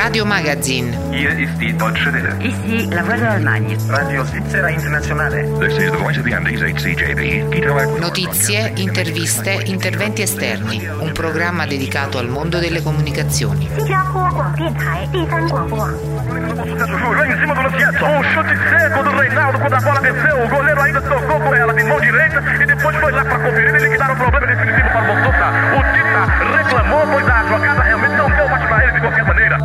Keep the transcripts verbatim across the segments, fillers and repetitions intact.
Radio Magazine. Hier ist die Deutsche Welle. Ici la voix de l'Allemagne. Radio Svizzera Internazionale. This is the voice of the Andes, H C J B. Notizie, interviste, interventi esterni. Un programma dedicato al mondo delle comunicazioni. Lá em cima do Luciano, um chute seco do Reinaldo quando a bola desceu, o goleiro ainda tocou com ela de mão direita e depois foi lá para conferir e liquidar o problema definitivo para o Montosa. O Tita reclamou, pois a jogada realmente não deu mais para ele de qualquer maneira.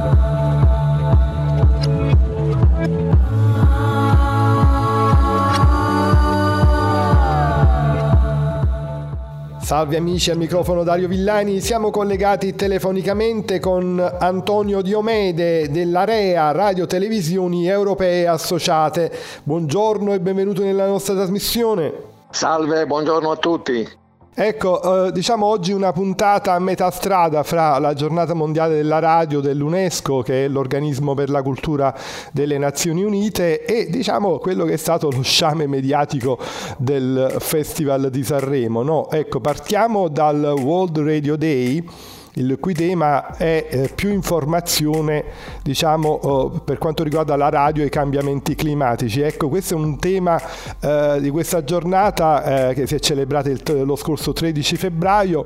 Salve amici, al microfono Dario Villani. Siamo collegati telefonicamente con Antonio Diomede dell'AREA, Radio Televisioni Europee Associate. Buongiorno e benvenuto nella nostra trasmissione. Salve, buongiorno a tutti. Ecco, eh, diciamo oggi una puntata a metà strada fra la giornata mondiale della radio dell'UNESCO, che è l'organismo per la cultura delle Nazioni Unite, e diciamo quello che è stato lo sciame mediatico del Festival di Sanremo, no? Ecco, partiamo dal World Radio Day, il cui tema è eh, più informazione, diciamo, oh, per quanto riguarda la radio e i cambiamenti climatici. Ecco, questo è un tema eh, di questa giornata eh, che si è celebrata il, lo scorso tredici febbraio.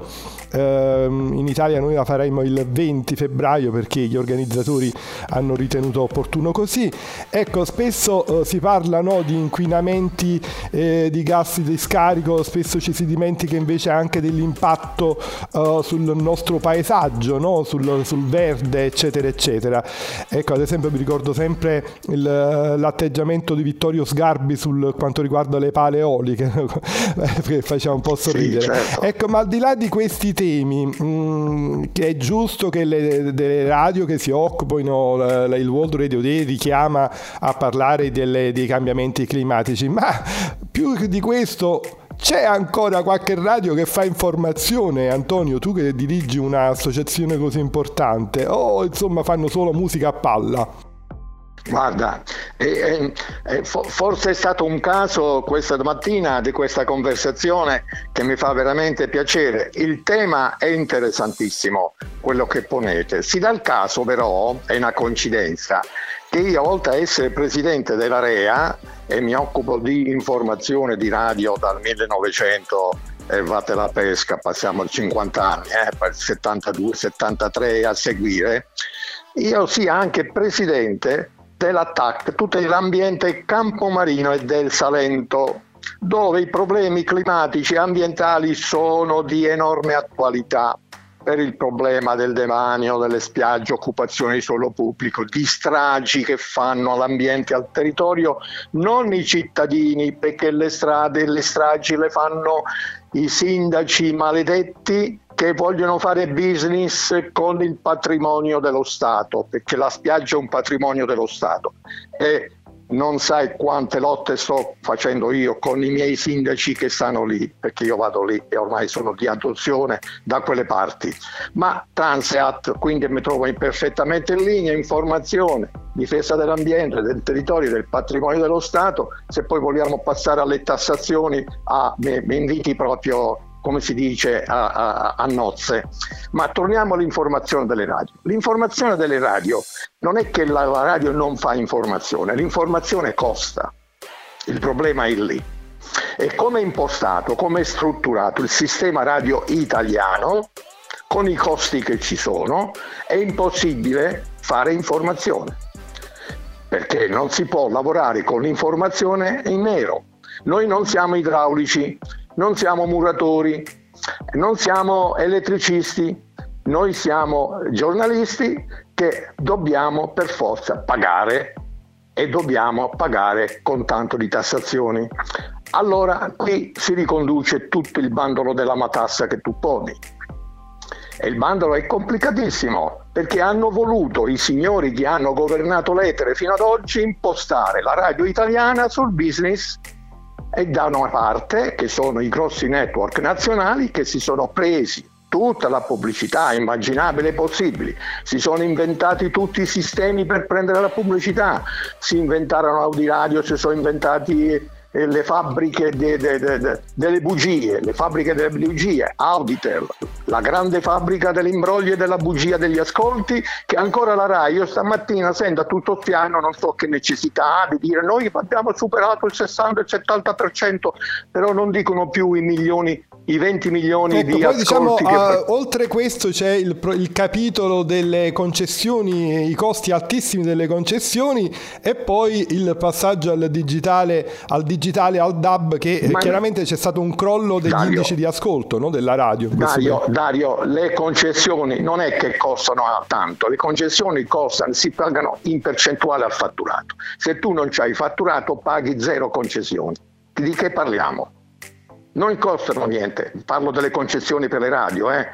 Eh, in Italia noi la faremo il venti febbraio perché gli organizzatori hanno ritenuto opportuno così. Ecco, spesso eh, si parla, no, di inquinamenti eh, di gas di scarico, spesso ci si dimentica invece anche dell'impatto eh, sul nostro paese, paesaggio, no? sul, sul verde, eccetera eccetera. Ecco, ad esempio mi ricordo sempre il, l'atteggiamento di Vittorio Sgarbi sul quanto riguarda le pale eoliche che faceva un po' sorridere. Sì, certo. Ecco, ma al di là di questi temi, mh, che è giusto che le, le radio che si occupino, la, il World Radio Day richiama a parlare delle, dei cambiamenti climatici, ma più di questo c'è ancora qualche radio che fa informazione, Antonio, tu che dirigi un'associazione così importante, o insomma fanno solo musica a palla? Guarda, eh, eh, forse è stato un caso questa mattina di questa conversazione che mi fa veramente piacere. Il tema è interessantissimo, quello che ponete. Si dà il caso però, è una coincidenza, che io, oltre a essere presidente dell'AREA e mi occupo di informazione di radio dal millenovecento, e vate la pesca, passiamo a cinquanta anni, eh, per settantadue settantatré a seguire, io sia anche presidente della T A C, tutto l'ambiente campomarino e del Salento, dove i problemi climatici e ambientali sono di enorme attualità, per il problema del demanio, delle spiagge, occupazione di suolo pubblico, di stragi che fanno all'ambiente e al territorio, non i cittadini, perché le strade e le stragi le fanno i sindaci maledetti che vogliono fare business con il patrimonio dello Stato, perché la spiaggia è un patrimonio dello Stato. E non sai quante lotte sto facendo io con i miei sindaci che stanno lì, perché io vado lì e ormai sono di adozione da quelle parti. Ma Transeat, quindi mi trovo perfettamente in linea, informazione, difesa dell'ambiente, del territorio, del patrimonio dello Stato. Se poi vogliamo passare alle tassazioni, ah, mi, mi inviti proprio, come si dice, a, a, a nozze. Ma torniamo all'informazione delle radio. L'informazione delle radio non è che la, la radio non fa informazione, l'informazione costa. Il problema è lì. E come è impostato, come è strutturato il sistema radio italiano, con i costi che ci sono, è impossibile fare informazione. Perché non si può lavorare con l'informazione in nero. Noi non siamo idraulici, non siamo muratori, non siamo elettricisti, noi siamo giornalisti che dobbiamo per forza pagare e dobbiamo pagare con tanto di tassazioni. Allora qui si riconduce tutto il bandolo della matassa che tu poni. E il bandolo è complicatissimo, perché hanno voluto i signori che hanno governato l'etere fino ad oggi impostare la radio italiana sul business, e da una parte che sono i grossi network nazionali che si sono presi tutta la pubblicità immaginabile e possibile, si sono inventati tutti i sistemi per prendere la pubblicità, si inventarono Audi Radio, si sono inventati eh, le fabbriche de, de, de, de, delle bugie, le fabbriche delle bugie, Auditel, la grande fabbrica dell'imbroglio e della bugia degli ascolti, che ancora la RAI, io stamattina sento a tutto spiano, non so che necessità ha di dire noi abbiamo superato il sessanta, il settanta per cento, però non dicono più i milioni, i venti milioni ecco, di poi ascolti. Diciamo, che... uh, oltre questo c'è il, il capitolo delle concessioni, i costi altissimi delle concessioni, e poi il passaggio al digitale, al digitale, al D A B, che Ma chiaramente c'è stato un crollo degli Dario, indici di ascolto, no, della radio. Dario, Dario, le concessioni non è che costano tanto, le concessioni costano, si pagano in percentuale al fatturato. Se tu non c'hai fatturato paghi zero concessioni. Di che parliamo? Non costano niente, parlo delle concessioni per le radio, eh?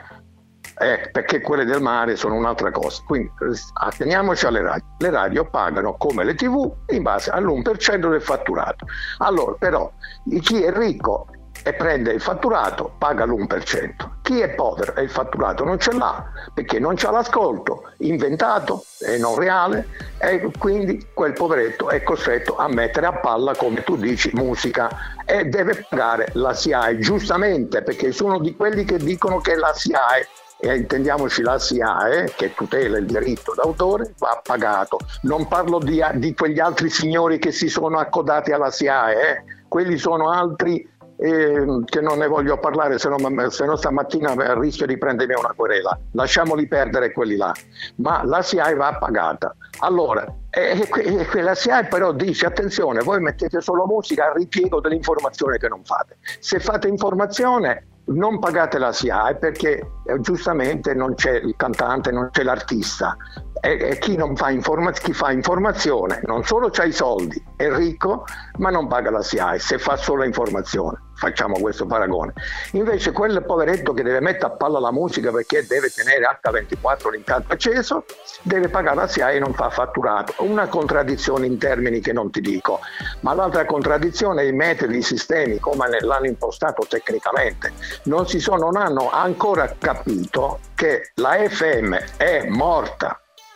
Eh, perché quelle del mare sono un'altra cosa. Quindi atteniamoci alle radio. Le radio pagano come le tivù in base all'uno per cento del fatturato. Allora, però, chi è ricco e prende il fatturato paga l'uno per cento. Chi è povero e il fatturato non ce l'ha perché non c'ha l'ascolto inventato e non reale, e quindi quel poveretto è costretto a mettere a palla, come tu dici, musica, e deve pagare la S I A E, giustamente, perché sono di quelli che dicono che la S I A E, e intendiamoci la S I A E, che tutela il diritto d'autore, va pagato. Non parlo di, di quegli altri signori che si sono accodati alla S I A E, eh. Quelli sono altri eh, che non ne voglio parlare, se no, se no stamattina rischio di prendermi una querela. Lasciamoli perdere quelli là, ma la S I A E va pagata. Allora, eh, eh, la S I A E però dice attenzione, voi mettete solo musica al ripiego dell'informazione che non fate. Se fate informazione non pagate la S I A E perché eh, giustamente non c'è il cantante, non c'è l'artista, e, e chi non fa, informa- chi fa informazione non solo c'ha i soldi, è ricco, ma non paga la S I A E se fa solo informazione. Facciamo questo paragone. Invece quel poveretto che deve mettere a palla la musica perché deve tenere acca ventiquattro l'impianto acceso, deve pagare la S I A E e non fa fatturato. Una contraddizione in termini che non ti dico, ma l'altra contraddizione è i metodi, i sistemi, come l'hanno impostato tecnicamente. Non, si sono, non hanno ancora capito che la F M è morta,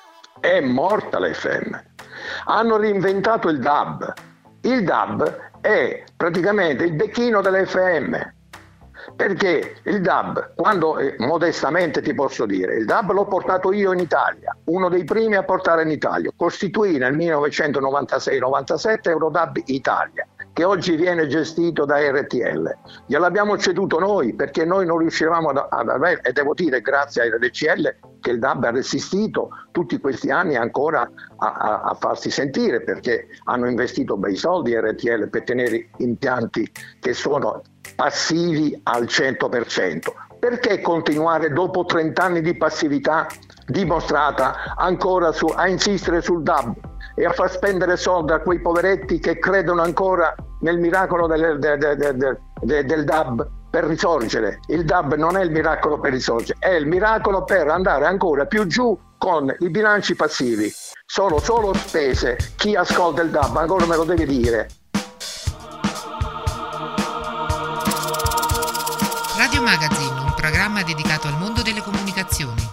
è morta la F M. Hanno reinventato il D A B. Il D A B è praticamente il becchino dell'F M, perché il D A B, quando eh, modestamente ti posso dire, il D A B l'ho portato io in Italia, uno dei primi a portare in Italia, costituì nel millenovecentonovantasei novantasette Eurodab Italia, che oggi viene gestito da R T L. Gliel'abbiamo ceduto noi perché noi non riuscivamo ad, ad avere, e devo dire grazie a R T L che il D A B ha resistito tutti questi anni ancora a, a, a farsi sentire, perché hanno investito bei soldi R T L per tenere impianti che sono passivi al cento per cento. Perché continuare dopo trenta anni di passività dimostrata ancora su, a insistere sul D A B e a far spendere soldi a quei poveretti che credono ancora nel miracolo del, del, del, del, del D A B per risorgere? Il D A B non è il miracolo per risorgere, è il miracolo per andare ancora più giù con i bilanci passivi. Sono solo spese. Chi ascolta il D A B ancora me lo deve dire. Radio Magazine, un programma dedicato al mondo delle comunicazioni.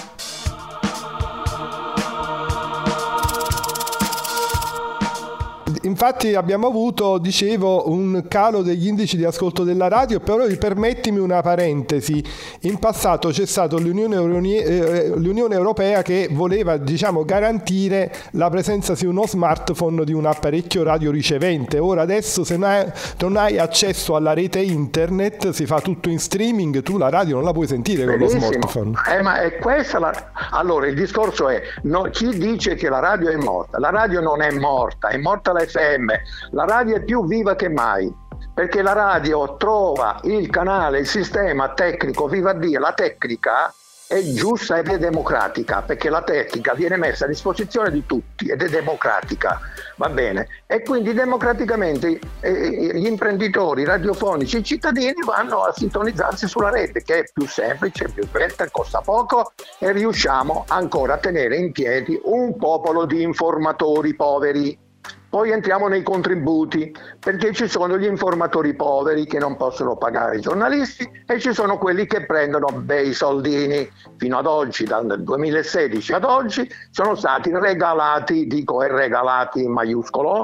Infatti abbiamo avuto, dicevo, un calo degli indici di ascolto della radio, però permettimi una parentesi. In passato c'è stata l'Unione, Euro- l'Unione Europea che voleva, diciamo, garantire la presenza su uno smartphone di un apparecchio radio ricevente. Ora adesso se non hai accesso alla rete internet, si fa tutto in streaming, tu la radio non la puoi sentire con Benissimo. lo smartphone. Eh, ma è questa la... Allora il discorso è, no, chi dice che la radio è morta? La radio non è morta, è morta la F M. La radio è più viva che mai, perché la radio trova il canale, il sistema tecnico, viva Dio, la tecnica è giusta ed è democratica, perché la tecnica viene messa a disposizione di tutti ed è democratica, va bene? E quindi democraticamente eh, gli imprenditori radiofonici, i cittadini vanno a sintonizzarsi sulla rete, che è più semplice, più fretta, costa poco, e riusciamo ancora a tenere in piedi un popolo di informatori poveri. Poi entriamo nei contributi, perché ci sono gli informatori poveri che non possono pagare i giornalisti e ci sono quelli che prendono bei soldini. Fino ad oggi, dal duemilasedici ad oggi, sono stati regalati, dico regalati in maiuscolo,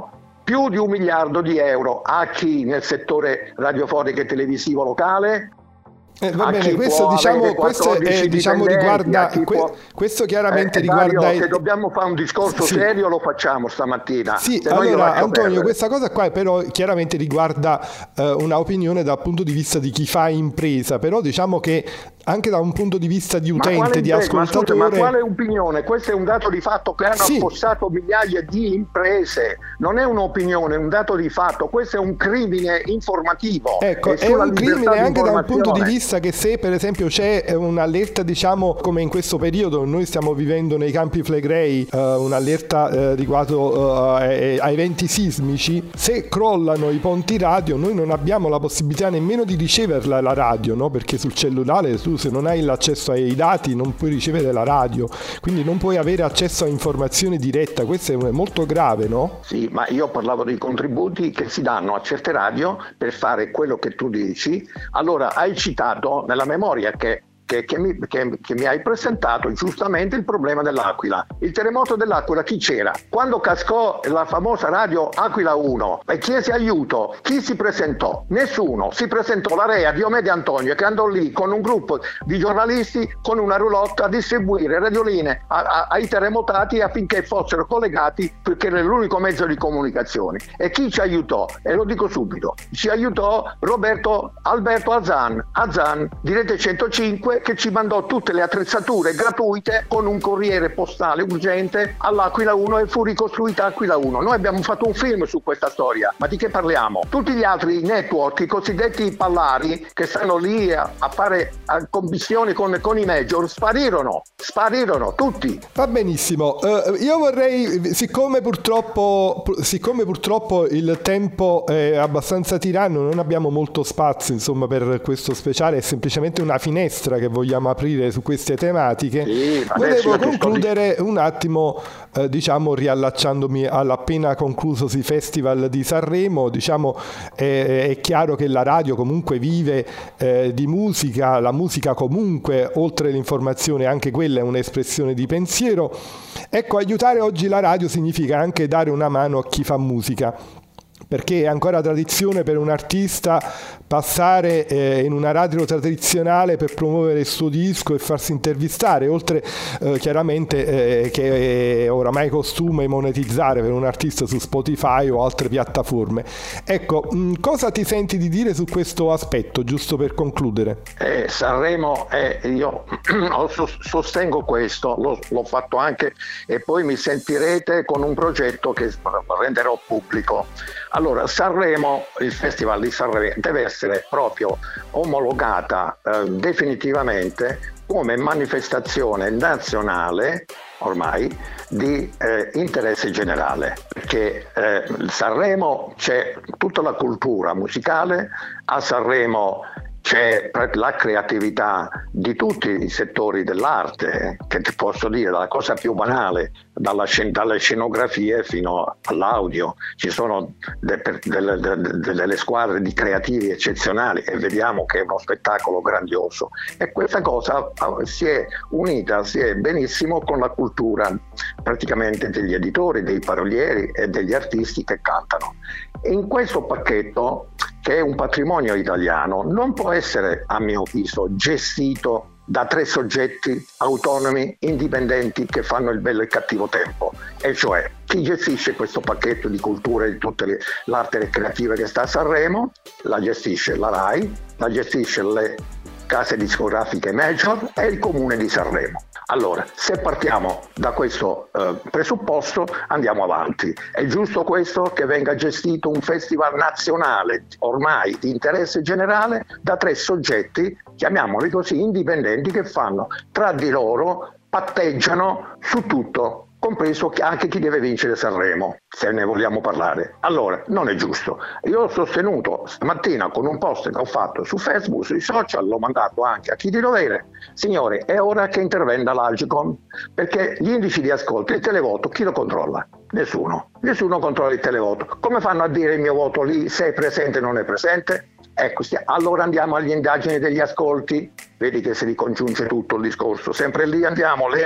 più di un miliardo di euro a chi nel settore radiofonico e televisivo locale. Eh, va bene, questo diciamo, questo è, diciamo riguarda que, può... questo chiaramente eh, riguarda Dario, il... se dobbiamo fare un discorso sì. serio lo facciamo stamattina. Sì, allora Antonio, perdere. Questa cosa qua però chiaramente riguarda eh, una opinione dal punto di vista di chi fa impresa, però diciamo che anche da un punto di vista di utente, di ascoltatore. Ma, scusa, ma quale opinione? Questo è un dato di fatto che hanno sì. affossato migliaia di imprese. Non è un'opinione, è un dato di fatto. Questo è un crimine informativo. Ecco, è un crimine anche da un punto di vista che se per esempio c'è un'allerta, diciamo come in questo periodo noi stiamo vivendo nei Campi Flegrei, uh, un'allerta uh, riguardo uh, ai, ai eventi sismici, se crollano i ponti radio noi non abbiamo la possibilità nemmeno di riceverla la radio, no? Perché sul cellulare tu se non hai l'accesso ai dati non puoi ricevere la radio, quindi non puoi avere accesso a informazione diretta. Questo è molto grave, no? Sì, ma io parlavo dei contributi che si danno a certe radio per fare quello che tu dici. Allora hai citato nella memoria che Che, che, mi, che, che mi hai presentato giustamente il problema dell'Aquila. Il terremoto dell'Aquila, chi c'era? Quando cascò la famosa radio Aquila uno e chiese aiuto, chi si presentò? Nessuno. Si presentò la Rea Diomede Antonio, che andò lì con un gruppo di giornalisti con una roulotte a distribuire radioline a, a, ai terremotati affinché fossero collegati, perché era l'unico mezzo di comunicazione. E chi ci aiutò? E lo dico subito, ci aiutò Roberto Alberto Azan, Azan di Rete centocinque, che ci mandò tutte le attrezzature gratuite con un corriere postale urgente all'Aquila uno e fu ricostruita Aquila uno. Noi abbiamo fatto un film su questa storia, ma di che parliamo? Tutti gli altri network, i cosiddetti pallari che stanno lì a, a fare a commissioni con, con i major, sparirono, sparirono tutti. Va benissimo, uh, io vorrei, siccome purtroppo, siccome purtroppo il tempo è abbastanza tiranno, non abbiamo molto spazio insomma per questo speciale, è semplicemente una finestra che vogliamo aprire su queste tematiche. Sì, volevo concludere un attimo eh, diciamo riallacciandomi all'appena conclusosi Festival di Sanremo. Diciamo eh, è chiaro che la radio comunque vive eh, di musica, la musica comunque oltre l'informazione anche quella è un'espressione di pensiero. Ecco, aiutare oggi la radio significa anche dare una mano a chi fa musica, perché è ancora tradizione per un artista passare eh, in una radio tradizionale per promuovere il suo disco e farsi intervistare, oltre eh, chiaramente eh, che è oramai costume monetizzare per un artista su Spotify o altre piattaforme. Ecco, mh, cosa ti senti di dire su questo aspetto, giusto per concludere? Eh, Sanremo, eh, io sostengo questo, l'ho, l'ho fatto anche e poi mi sentirete con un progetto che renderò pubblico. Allora, Sanremo, il Festival di Sanremo deve essere proprio omologata eh, definitivamente come manifestazione nazionale ormai di eh, interesse generale, perché eh, Sanremo c'è tutta la cultura musicale, a Sanremo c'è la creatività di tutti i settori dell'arte, che ti posso dire, la cosa più banale, dalla scen- dalle scenografie fino all'audio. Ci sono de- de- de- de- delle squadre di creativi eccezionali e vediamo che è uno spettacolo grandioso. E questa cosa si è unita, si è benissimo con la cultura praticamente degli editori, dei parolieri e degli artisti che cantano. E in questo pacchetto, che è un patrimonio italiano, non può essere, a mio avviso, gestito da tre soggetti autonomi, indipendenti, che fanno il bello e il cattivo tempo. E cioè, chi gestisce questo pacchetto di cultura e di tutte le, l'arte creativa che sta a Sanremo, la gestisce la RAI, la gestisce le case discografiche major e il comune di Sanremo. Allora, se partiamo da questo eh, presupposto, andiamo avanti. È giusto questo, che venga gestito un festival nazionale, ormai di interesse generale, da tre soggetti, chiamiamoli così, indipendenti, che fanno tra di loro, patteggiano su tutto, compreso anche chi deve vincere Sanremo, se ne vogliamo parlare. Allora, non è giusto. Io ho sostenuto stamattina con un post che ho fatto su Facebook, sui social, l'ho mandato anche a chi di dovere. Signori, è ora che intervenga l'Agcom, perché gli indici di ascolto, il televoto, chi lo controlla? Nessuno. Nessuno controlla il televoto. Come fanno a dire il mio voto lì, se è presente o non è presente? Ecco, stia, allora andiamo agli indagini degli ascolti. Vedi che si ricongiunge tutto il discorso. Sempre lì andiamo, le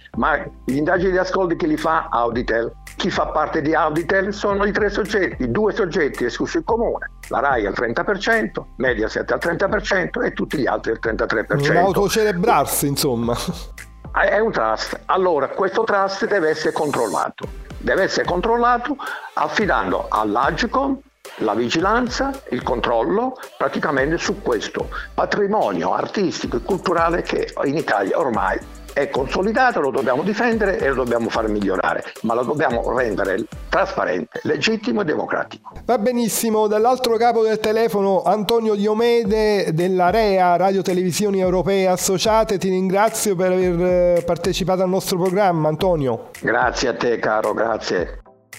ma gli indagini di ascolti chi li fa? Auditel. Chi fa parte di Auditel sono i tre soggetti, due soggetti esclusi in comune, la RAI al trenta per cento, Mediaset al trenta per cento e tutti gli altri al trentatré per cento. Un autocelebrarsi, insomma. È un trust. Allora, questo trust deve essere controllato. Deve essere controllato affidando all'Agcom la vigilanza, il controllo praticamente su questo patrimonio artistico e culturale che in Italia ormai è consolidato, lo dobbiamo difendere e lo dobbiamo far migliorare, ma lo dobbiamo rendere trasparente, legittimo e democratico. Va benissimo. Dall'altro capo del telefono Antonio Diomede della REA, Radio Televisioni Europee Associate. Ti ringrazio per aver partecipato al nostro programma, Antonio. Grazie a te, caro, grazie.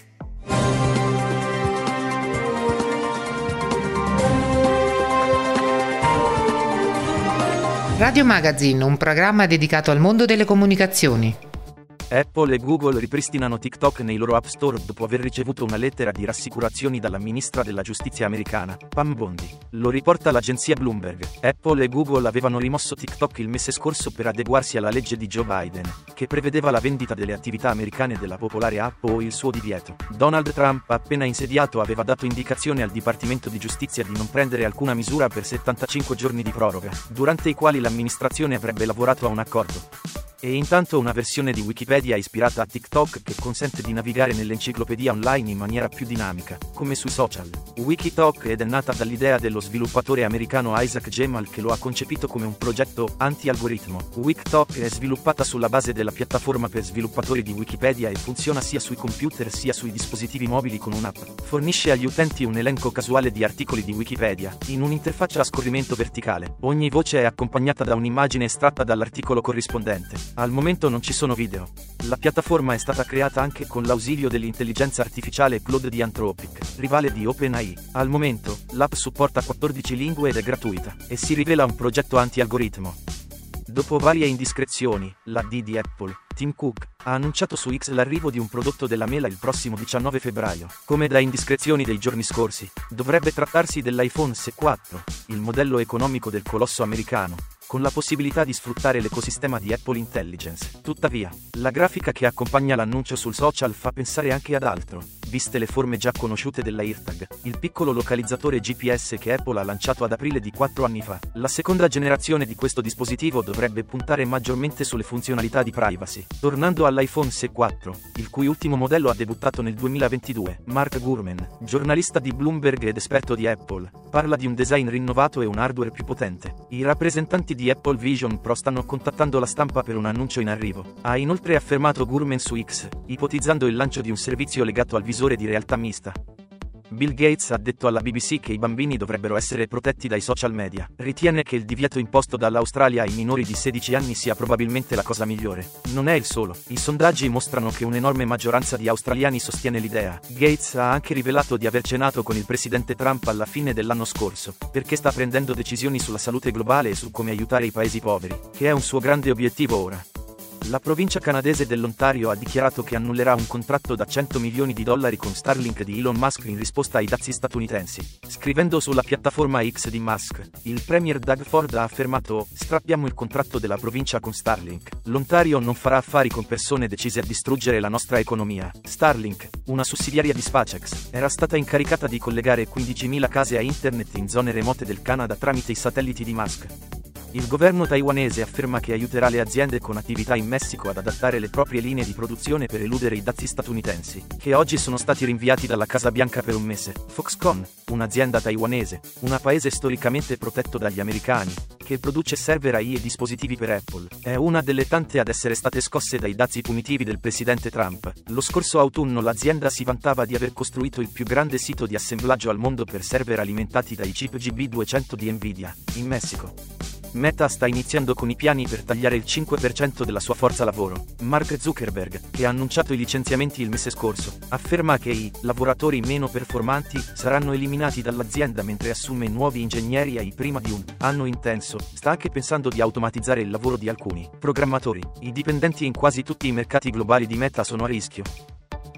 Radio Magazine, un programma dedicato al mondo delle comunicazioni. Apple e Google ripristinano TikTok nei loro App Store dopo aver ricevuto una lettera di rassicurazioni dalla ministra della giustizia americana, Pam Bondi. Lo riporta l'agenzia Bloomberg. Apple e Google avevano rimosso TikTok il mese scorso per adeguarsi alla legge di Joe Biden, che prevedeva la vendita delle attività americane della popolare app o il suo divieto. Donald Trump, appena insediato, aveva dato indicazione al Dipartimento di Giustizia di non prendere alcuna misura per settantacinque giorni di proroga, durante i quali l'amministrazione avrebbe lavorato a un accordo. E intanto una versione di Wikipedia ispirata a TikTok che consente di navigare nell'enciclopedia online in maniera più dinamica, come sui social. Wikitalk ed è nata dall'idea dello sviluppatore americano Isaac Gemal, che lo ha concepito come un progetto anti-algoritmo. Wikitalk è sviluppata sulla base della piattaforma per sviluppatori di Wikipedia e funziona sia sui computer sia sui dispositivi mobili con un'app. Fornisce agli utenti un elenco casuale di articoli di Wikipedia, in un'interfaccia a scorrimento verticale. Ogni voce è accompagnata da un'immagine estratta dall'articolo corrispondente. Al momento non ci sono video. La piattaforma è stata creata anche con l'ausilio dell'intelligenza artificiale Claude di Anthropic, rivale di OpenAI. Al momento, l'app supporta quattordici lingue ed è gratuita, e si rivela un progetto anti-algoritmo. Dopo varie indiscrezioni, l'A D di Apple, Tim Cook, ha annunciato su X l'arrivo di un prodotto della mela il prossimo diciannove febbraio. Come da indiscrezioni dei giorni scorsi, dovrebbe trattarsi dell'iPhone S E quattro, il modello economico del colosso americano, con la possibilità di sfruttare l'ecosistema di Apple Intelligence. Tuttavia, la grafica che accompagna l'annuncio sul social fa pensare anche ad altro, viste le forme già conosciute dell'AirTag, il piccolo localizzatore G P S che Apple ha lanciato ad aprile di quattro anni fa. La seconda generazione di questo dispositivo dovrebbe puntare maggiormente sulle funzionalità di privacy. Tornando all'iPhone S E quattro, il cui ultimo modello ha debuttato nel duemilaventidue, Mark Gurman, giornalista di Bloomberg ed esperto di Apple, parla di un design rinnovato e un hardware più potente. I rappresentanti di Apple Vision Pro stanno contattando la stampa per un annuncio in arrivo. Ha inoltre affermato Gurman su X, ipotizzando il lancio di un servizio legato al visore di realtà mista. Bill Gates ha detto alla B B C che i bambini dovrebbero essere protetti dai social media. Ritiene che il divieto imposto dall'Australia ai minori di sedici anni sia probabilmente la cosa migliore. Non è il solo. I sondaggi mostrano che un'enorme maggioranza di australiani sostiene l'idea. Gates ha anche rivelato di aver cenato con il presidente Trump alla fine dell'anno scorso, perché sta prendendo decisioni sulla salute globale e su come aiutare i paesi poveri, che è un suo grande obiettivo ora. La provincia canadese dell'Ontario ha dichiarato che annullerà un contratto da cento milioni di dollari con Starlink di Elon Musk in risposta ai dazi statunitensi. Scrivendo sulla piattaforma X di Musk, il premier Doug Ford ha affermato: "Strappiamo il contratto della provincia con Starlink. L'Ontario non farà affari con persone decise a distruggere la nostra economia". Starlink, una sussidiaria di SpaceX, era stata incaricata di collegare quindicimila case a internet in zone remote del Canada tramite i satelliti di Musk. Il governo taiwanese afferma che aiuterà le aziende con attività in Messico ad adattare le proprie linee di produzione per eludere i dazi statunitensi, che oggi sono stati rinviati dalla Casa Bianca per un mese. Foxconn, un'azienda taiwanese, un paese storicamente protetto dagli americani, che produce server A I e dispositivi per Apple, è una delle tante ad essere state scosse dai dazi punitivi del presidente Trump. Lo scorso autunno l'azienda si vantava di aver costruito il più grande sito di assemblaggio al mondo per server alimentati dai chip G B duecento di Nvidia, in Messico. Meta sta iniziando con i piani per tagliare il cinque per cento della sua forza lavoro. Mark Zuckerberg, che ha annunciato i licenziamenti il mese scorso, afferma che i lavoratori meno performanti saranno eliminati dall'azienda mentre assume nuovi ingegneri A I prima di un anno intenso. Sta anche pensando di automatizzare il lavoro di alcuni programmatori. I dipendenti in quasi tutti i mercati globali di Meta sono a rischio.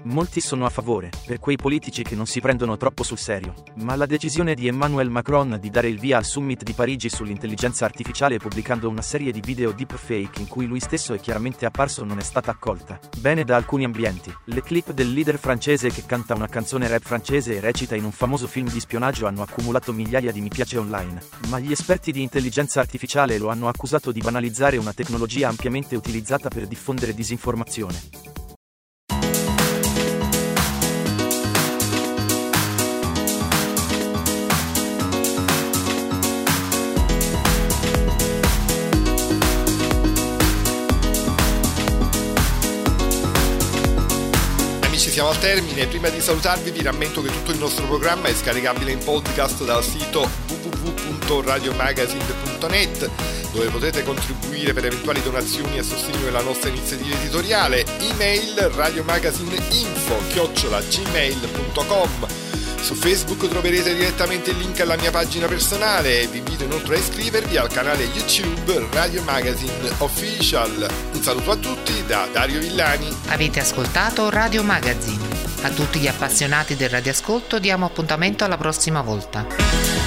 Molti sono a favore, per quei politici che non si prendono troppo sul serio. Ma la decisione di Emmanuel Macron di dare il via al summit di Parigi sull'intelligenza artificiale pubblicando una serie di video deepfake in cui lui stesso è chiaramente apparso non è stata accolta bene da alcuni ambienti. Le clip del leader francese che canta una canzone rap francese e recita in un famoso film di spionaggio hanno accumulato migliaia di mi piace online, ma gli esperti di intelligenza artificiale lo hanno accusato di banalizzare una tecnologia ampiamente utilizzata per diffondere disinformazione. Siamo al termine. Prima di salutarvi vi rammento che tutto il nostro programma è scaricabile in podcast dal sito w w w punto radio magazine punto net, dove potete contribuire per eventuali donazioni a sostegno della nostra iniziativa editoriale. Email radiomagazineinfo chiocciola gmail punto com. Su Facebook troverete direttamente il link alla mia pagina personale. Vi invito inoltre a iscrivervi al canale YouTube Radio Magazine Official. Un saluto a tutti da Dario Villani. Avete ascoltato Radio Magazine. A tutti gli appassionati del radioascolto diamo appuntamento alla prossima volta.